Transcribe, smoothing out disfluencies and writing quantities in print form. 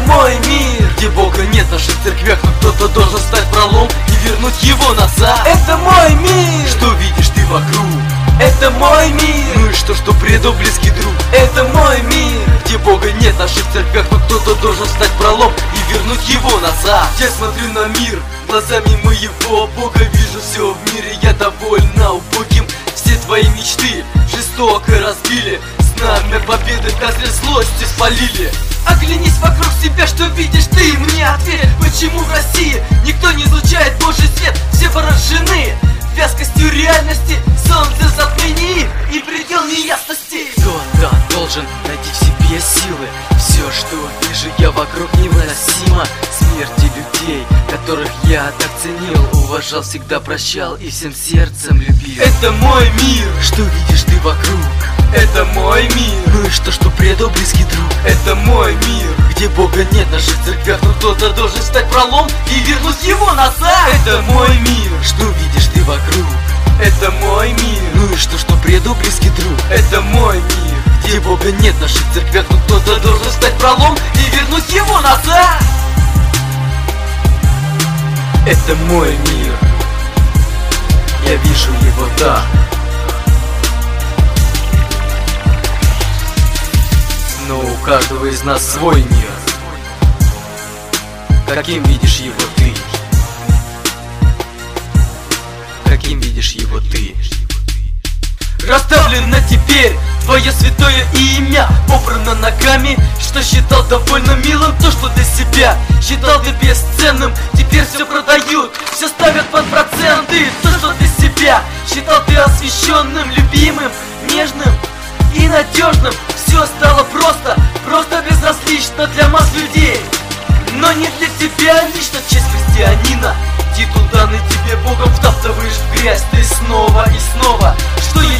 мой мир, где Бога нет в наших церквях, но кто-то должен стать пролом и вернуть его назад. Это мой мир, что видишь ты вокруг. Это мой мир, ну и что предал близкий друг. Это мой мир, где Бога нет в наших церквях, но кто-то должен стать пролом и вернуть его назад. Я смотрю на мир глазами моего Бога, вижу все в мире, я довольно убогим. Все твои мечты жестоко разбили, знамя победы козле злости спалили. Оглянись вокруг себя, что видишь ты, мне ответь, почему в России никто не излучает Божий свет? Все поражены вязкостью реальности, солнце затмени и предел неясности. Кто-то должен найти в себе силы. Все, что вижу я вокруг, невыносимо. Смерти людей, которых я так ценил, уважал, всегда прощал и всем сердцем любил. Это мой мир, что видишь ты вокруг. Это мой мир, ну и что предал близкий друг. Это мой мир, где Бога нет в наших церквях, но кто-то должен стать пролом и вернуть его назад. Это мой мир, что видишь ты вокруг. Это мой мир, ну и что предал близкий друг. Это мой мир, где Бога нет в наших церквях, но кто-то должен стать пролом и вернуть его назад. Это мой мир, я вижу его так. Но у каждого из нас свой мир. Каким видишь его ты? Каким видишь его ты? Расставлено теперь твое святое имя, попрано ногами, что считал довольно милым. То, что для себя считал ты бесценным, теперь все продают, все ставят под проценты. То, что для себя считал ты освященным, любимым, нежным и надежным, все стало просто безразлично для масс людей. Но не для тебя лично, честь христианина. Титул, данный тебе Богом, втаптываешь в грязь ты снова и снова. Что